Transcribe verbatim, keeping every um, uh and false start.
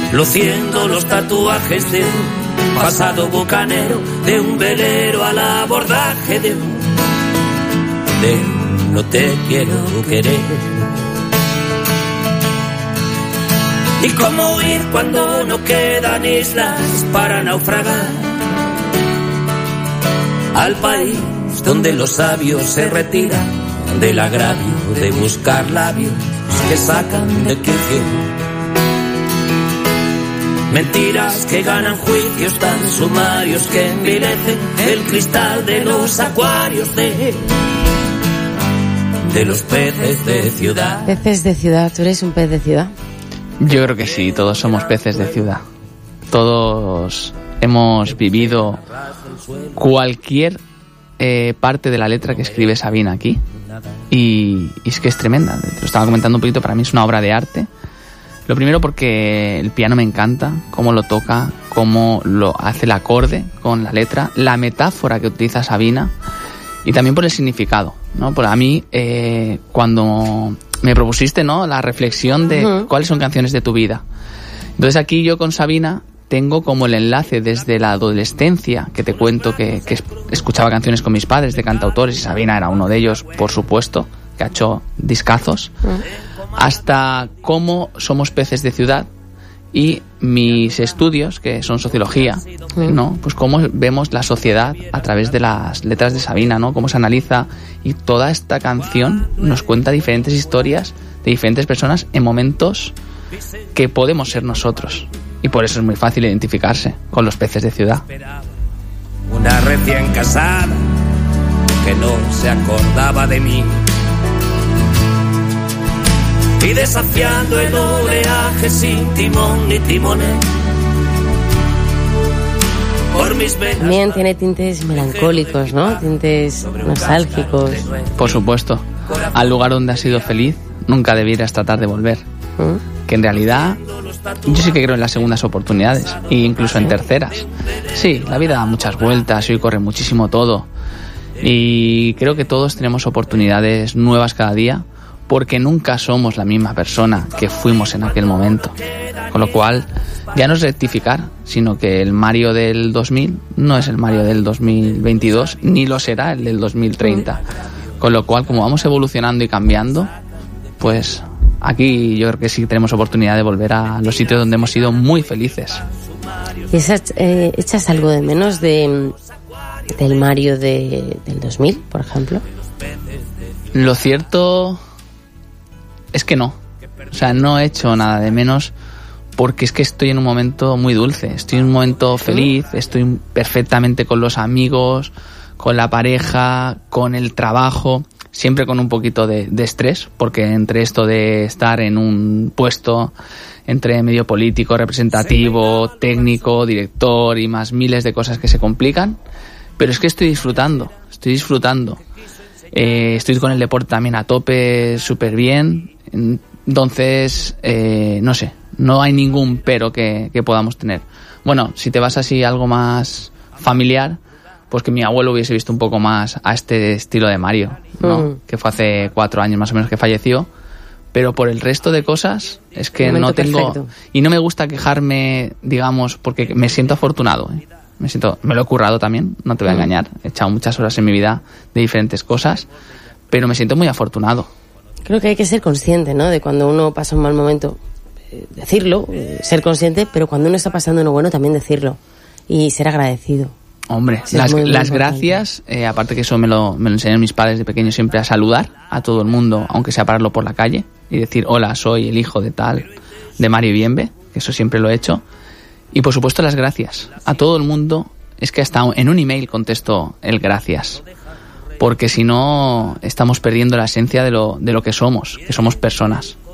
luciendo los tatuajes de un pasado bucanero, de un velero al abordaje de un, de un no te quiero querer. Y cómo huir cuando no quedan islas para naufragar, al país donde los sabios se retiran del agravio de buscar labios que sacan de quicio. Mentiras que ganan juicios tan sumarios que envilecen el cristal de los acuarios de, de los peces de ciudad. Peces de ciudad, ¿tú eres un pez de ciudad? Yo creo que sí, todos somos peces de ciudad. Todos hemos vivido cualquier eh, parte de la letra que escribe Sabina aquí. Y, y es que es tremenda. Te lo estaba comentando un poquito, para mí es una obra de arte. Lo primero porque el piano me encanta, cómo lo toca, cómo lo hace el acorde con la letra, la metáfora que utiliza Sabina y también por el significado, ¿no? Por a mí, eh, cuando me propusiste, ¿no?, la reflexión de uh-huh. cuáles son canciones de tu vida. Entonces aquí yo con Sabina tengo como el enlace desde la adolescencia, que te cuento que, que escuchaba canciones con mis padres de cantautores, y Sabina era uno de ellos, por supuesto, que ha hecho discazos, uh-huh. hasta cómo somos peces de ciudad y mis estudios, que son sociología, uh-huh. ¿no? Pues cómo vemos la sociedad a través de las letras de Sabina, ¿no? Cómo se analiza, y toda esta canción nos cuenta diferentes historias de diferentes personas en momentos que podemos ser nosotros. Y por eso es muy fácil identificarse con los peces de ciudad. Una recién casada que no se acordaba de mí, y desafiando el oleaje sin timón ni timonel. Por mis venas. También tiene tintes melancólicos, ¿no? Tintes nostálgicos. Por supuesto. Al lugar donde has sido feliz, nunca debieras tratar de volver. ¿Mm? Que en realidad yo sí que creo en las segundas oportunidades, e incluso en terceras. Sí, la vida da muchas vueltas y hoy corre muchísimo todo. Y creo que todos tenemos oportunidades nuevas cada día, porque nunca somos la misma persona que fuimos en aquel momento. Con lo cual, ya no es rectificar, sino que el Mario del dos mil no es el Mario del dos mil veintidós, ni lo será el del dos mil treinta. Con lo cual, como vamos evolucionando y cambiando, pues aquí yo creo que sí tenemos oportunidad de volver a los sitios donde hemos sido muy felices. ¿Y echas, eh, echas algo de menos de, del Mario de, del dos mil, por ejemplo? Lo cierto es que no. O sea, no he hecho nada de menos, porque es que estoy en un momento muy dulce. Estoy en un momento feliz, estoy perfectamente con los amigos, con la pareja, con el trabajo, siempre con un poquito de, de estrés, porque entre esto de estar en un puesto, entre medio político, representativo, técnico, director y más miles de cosas que se complican, pero es que estoy disfrutando, estoy disfrutando. Eh, estoy con el deporte también a tope, súper bien. Entonces, eh, no sé, no hay ningún pero que, que podamos tener. Bueno, si te vas así algo más familiar, pues que mi abuelo hubiese visto un poco más a este estilo de Mario, ¿no? Mm. Que fue hace cuatro años más o menos que falleció. Pero por el resto de cosas es que no tengo... Perfecto. Y no me gusta quejarme, digamos, porque me siento afortunado, ¿eh? Me siento, me lo he currado también, no te voy a engañar. He echado muchas horas en mi vida de diferentes cosas, pero me siento muy afortunado. Creo que hay que ser consciente, ¿no?, de cuando uno pasa un mal momento, eh, decirlo, eh, ser consciente, pero cuando uno está pasando uno bueno también decirlo y ser agradecido. Hombre, sí, las, muy, muy las gracias, eh, aparte que eso me lo, me lo enseñaron mis padres de pequeño, siempre a saludar a todo el mundo, aunque sea pararlo por la calle y decir, hola, soy el hijo de tal, de Mario Bienve, que eso siempre lo he hecho. Y por supuesto las gracias a todo el mundo. Es que hasta en un email contesto el gracias, porque si no estamos perdiendo la esencia de lo, de lo que somos, que somos personas.